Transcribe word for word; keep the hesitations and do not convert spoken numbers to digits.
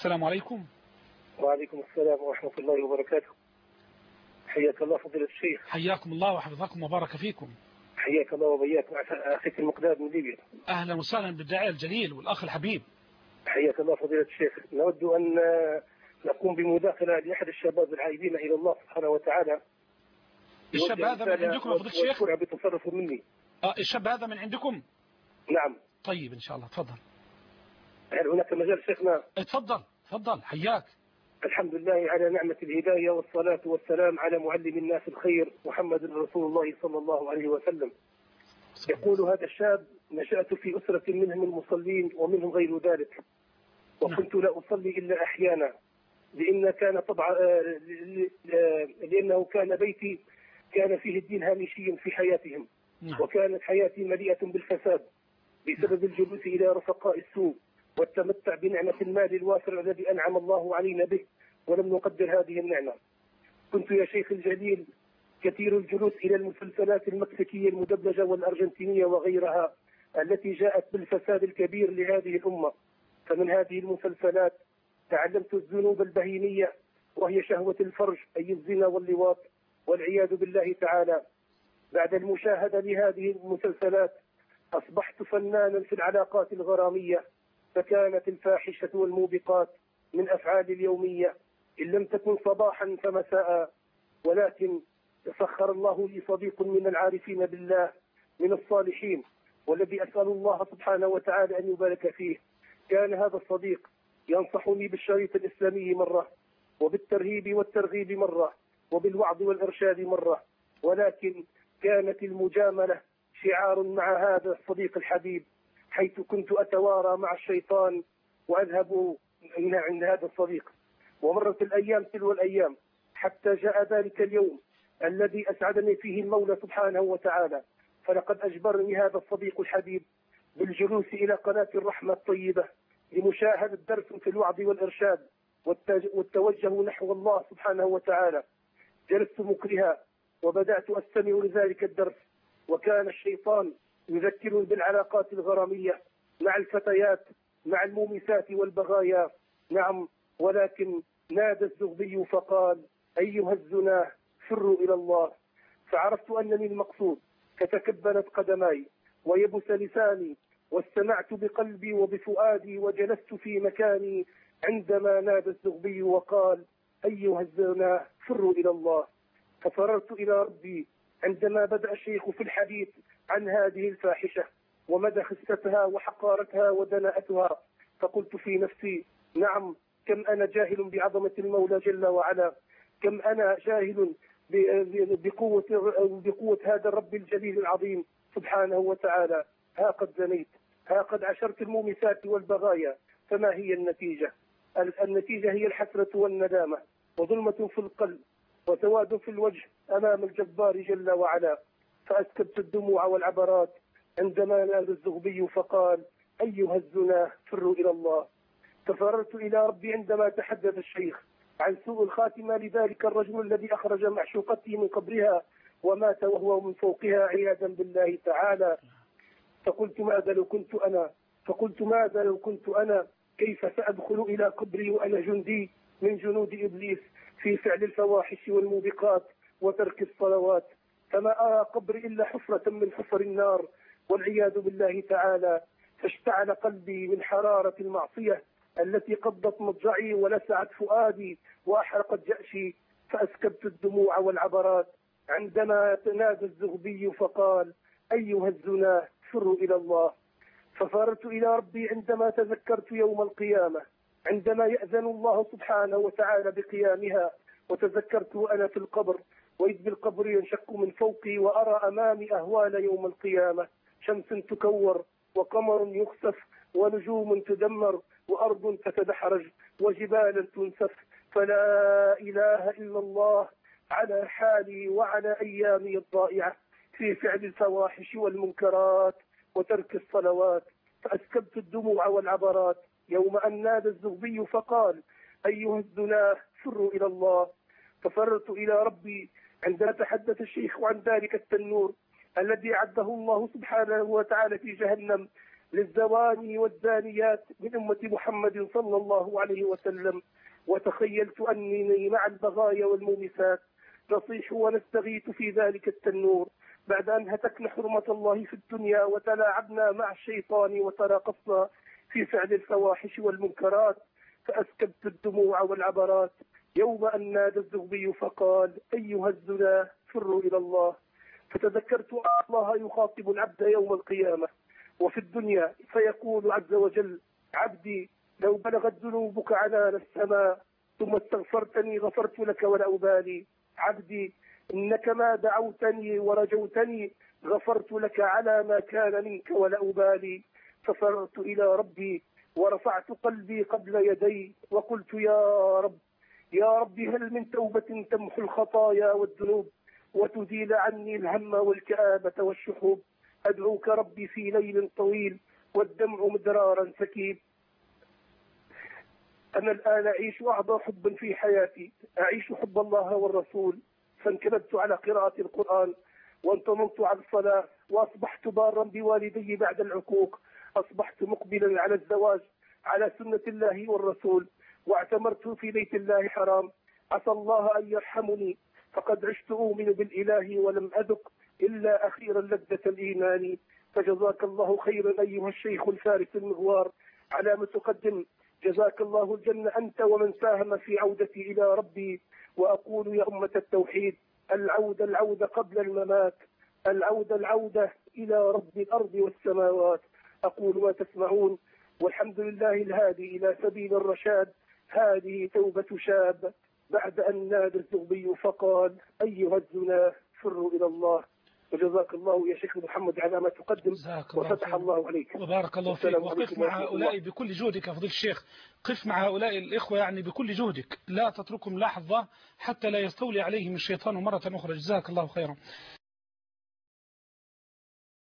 السلام عليكم. وعليكم السلام ورحمة الله وبركاته. حياك الله فضيلة الشيخ. حياكم الله وحفظكم وبارك فيكم. حياك الله وبياك مع أخيك المقداد من ليبيا. أهلا وسهلا بالداعية الجليل والأخ الحبيب. حياك الله فضيلة الشيخ. نود أن نقوم بمداخلة لأحد الشباب العائدين إلى الله سبحانه وتعالى. الشاب هذا من عندكم يا فضيلة الشيخ؟ بتصرف مني. آه الشاب هذا من عندكم؟ نعم. طيب إن شاء الله تفضل. هل هناك مجال شيخنا؟ اتفضل تفضل حياك. الحمد لله على نعمة الهداية والصلاة والسلام على معلم الناس الخير محمد رسول الله صلى الله عليه وسلم. يقول هذا الشاب: نشأت في أسرة منهم المصلين ومنهم غير ذلك، وكنت لا أصلي إلا أحيانا، لأن كان طبعا لأنه كان بيتي كان فيه الدين هامشي في حياتهم، وكانت حياتي مليئة بالفساد بسبب الجلوس إلى رفقاء السوء والتمتع بنعمة المال الوافر الذي أنعم الله علينا به ولم نقدر هذه النعمة. كنت يا شيخ الجليل كثير الجلوس إلى المسلسلات المكسيكية المدبلجة والأرجنتينية وغيرها التي جاءت بالفساد الكبير لهذه الأمة. فمن هذه المسلسلات تعلمت الذنوب البهيمية، وهي شهوة الفرج أي الزنا واللواط والعياذ بالله تعالى. بعد المشاهدة لهذه المسلسلات أصبحت فنانا في العلاقات الغرامية، فكانت الفاحشة والموبقات من أفعالي اليومية، إن لم تكن صباحا فمساء. ولكن سخر الله لي صديق من العارفين بالله من الصالحين، والذي أسأل الله سبحانه وتعالى أن يبارك فيه. كان هذا الصديق ينصحني بالشريط الإسلامي مرة، وبالترهيب والترغيب مرة، وبالوعظ والإرشاد مرة، ولكن كانت المجاملة شعار مع هذا الصديق الحبيب، حيث كنت أتوارى مع الشيطان وأذهب عند هذا الصديق. ومرت الأيام تلو الأيام حتى جاء ذلك اليوم الذي أسعدني فيه المولى سبحانه وتعالى، فلقد أجبرني هذا الصديق الحبيب بالجلوس إلى قناة الرحمة الطيبة لمشاهدة درس في الوعظ والإرشاد والتوجه نحو الله سبحانه وتعالى. جلست مكرها وبدأت أستمع لذلك الدرس، وكان الشيطان يذكرني بالعلاقات الغرامية مع الفتيات، مع المومسات والبغايا. نعم، ولكن نادى الزغبي فقال: أيها الزناه فروا إلى الله. فعرفت أنني المقصود، فتكبلت قدماي ويبس لساني، واستمعت بقلبي وبفؤادي، وجلست في مكاني عندما نادى الزغبي وقال: أيها الزناه فروا إلى الله. ففررت إلى ربي عندما بدأ الشيخ في الحديث عن هذه الفاحشة ومدى خستها وحقارتها ودناءتها، فقلت في نفسي: نعم، كم أنا جاهل بعظمة المولى جل وعلا، كم أنا جاهل بقوة, بقوة هذا الرب الجليل العظيم سبحانه وتعالى. ها قد زنيت، ها قد عشرت المومسات والبغايا، فما هي النتيجة؟ النتيجة هي الحسرة والندامة، وظلمة في القلب، وسواد في الوجه أمام الجبار جل وعلا. فأسكبت الدموع والعبرات عندما نادى الزغبي فقال: أيها الزناه فروا إلى الله. تفررت إلى ربي عندما تحدث الشيخ عن سوء الخاتمة لذلك الرجل الذي أخرج معشوقته من قبرها ومات وهو من فوقها عياذا بالله تعالى. فقلت: ماذا لو كنت أنا فقلت ماذا لو كنت أنا كيف سأدخل إلى قبري وأنا جندي من جنود إبليس في فعل الفواحش والموبقات وترك الصلوات؟ فما أرى قبري إلا حفرة من حفر النار والعياذ بالله تعالى. فاشتعل قلبي من حرارة المعصية التي قضت مضجعي ولسعت فؤادي وأحرقت جأشي. فأسكبت الدموع والعبرات عندما نادى الزغبي فقال: أيها الزناه فروا إلى الله. ففررت إلى ربي عندما تذكرت يوم القيامة، عندما يأذن الله سبحانه وتعالى بقيامها، وتذكرت وأنا في القبر، وإذ بالقبر ينشق من فوقي وأرى أمامي أهوال يوم القيامة: شمس تكور، وقمر يخسف، ونجوم تدمر، وأرض تتدحرج، وجبال تنسف. فلا إله إلا الله على حالي وعلى أيامي الضائعة في فعل الفواحش والمنكرات وترك الصلوات. فأسكبت الدموع والعبرات يوم أن نادى الزغبي فقال: أيها الزناه فروا إلى الله. ففررت إلى ربي عندما تحدث الشيخ عن ذلك التنور الذي أعده الله سبحانه وتعالى في جهنم للزواني والزانيات من أمة محمد صلى الله عليه وسلم، وتخيلت أنني مع البغايا والمومسات نصيح ونستغيث في ذلك التنور بعد أن هتكنا حرمة الله في الدنيا وتلاعبنا مع الشيطان وتراقصنا في فعل الفواحش والمنكرات، فأسكبت الدموع والعبرات يوم أن نادى الزغبي فقال: أيها الزنا فروا إلى الله. فتذكرت أن الله يخاطب العبد يوم القيامة وفي الدنيا فيقول عز وجل: عبدي لو بلغت ذنوبك عنان السماء ثم استغفرتني غفرت لك ولا أبالي. عبدي إنك ما دعوتني ورجوتني غفرت لك على ما كان منك ولا أبالي. ففررت إلى ربي ورفعت قلبي قبل يدي وقلت: يا رب يا رب هل من توبة تمحو الخطايا والذنوب وتزيل عني الهم والكآبة والشحوب؟ أدعوك ربي في ليل طويل والدمع مدرارا سكيب. أنا الآن أعيش أعظم حب في حياتي، أعيش حب الله والرسول، فانكببت على قراءة القرآن وانتظمت على الصلاة وأصبحت بارا بوالدي بعد العقوق. أصبحت مقبلا على الزواج على سنة الله والرسول، واعتمرت في بيت الله حرام. عسى الله أن يرحمني فقد عشت أؤمن بالإله ولم أذق إلا أخيرا لذة الإيمان. فجزاك الله خيرا أيها الشيخ الفارس المغوار على ما تقدم. جزاك الله الجنة أنت ومن ساهم في عودتي إلى ربي. وأقول يا أمة التوحيد: العودة العودة قبل الممات، العودة العودة إلى رب الأرض والسماوات. أقول ما تسمعون، والحمد لله الهادي إلى سبيل الرشاد. هذه توبة شاب بعد أن نادى الزغبي فقال: أيها الزنا فروا إلى الله. وجزاك الله يا شيخ محمد على ما تقدم وفتح الله عليك وبارك الله فيك. وقف مع هؤلاء بكل جهدك يا فضيلة الشيخ، قف مع هؤلاء الإخوة يعني بكل جهدك، لا تتركهم لحظة حتى لا يستولي عليهم الشيطان مرة أخرى. جزاك الله خيرا.